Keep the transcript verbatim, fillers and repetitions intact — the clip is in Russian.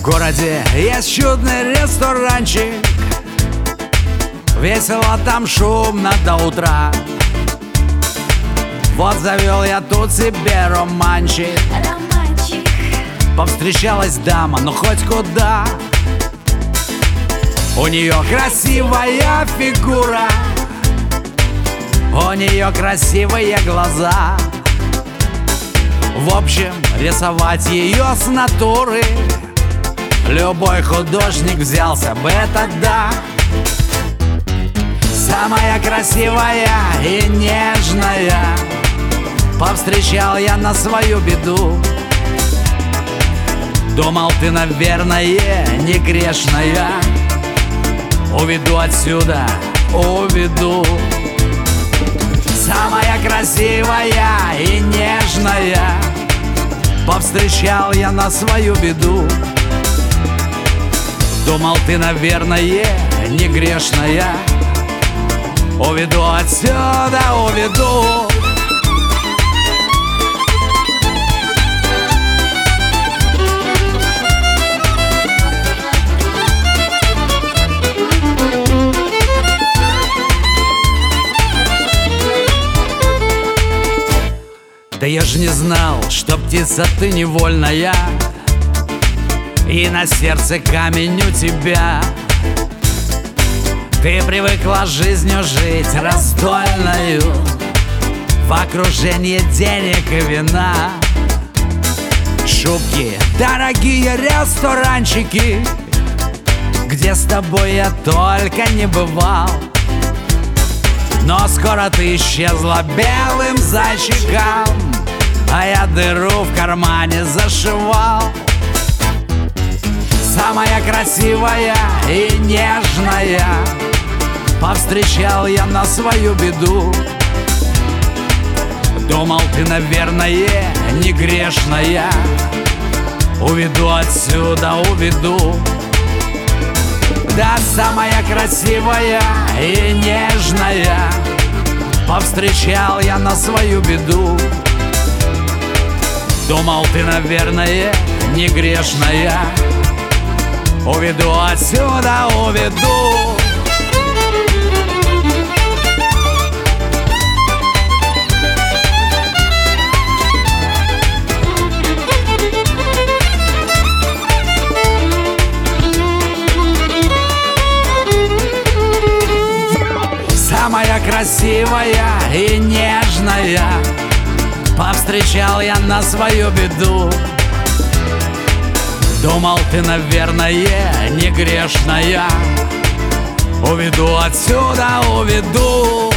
городе есть чудный ресторанчик, весело там, шумно до утра. Вот завел я тут себе романчик, романчик. Повстречалась дама, ну хоть куда. У нее красивая фигура, у нее красивые глаза. В общем, рисовать ее с натуры любой художник взялся бы, это да. Самая красивая и нежная, повстречал я на свою беду. Думал, ты, наверное, не грешная, уведу отсюда, уведу. Самая красивая и нежная, повстречал я на свою беду. Думал, ты, наверное, не грешная, уведу отсюда, уведу. Да я ж не знал, что птица ты невольная, и на сердце камень у тебя. Ты привыкла жизнью жить раздольную, в окружении денег и вина. Шубки, дорогие ресторанчики, где с тобой я только не бывал. Но скоро ты исчезла белым зайчиком, а я дыру в кармане зашивал. Самая красивая и нежная, повстречал я на свою беду. Думал, ты, наверное, не грешная, уведу отсюда, уведу. Да, самая красивая и нежная, повстречал я на свою беду. Думал, ты, наверное, не грешная, уведу отсюда, уведу. Самая красивая и нежная, повстречал я на свою беду. Думал, ты, наверное, не грешная, уведу отсюда, уведу.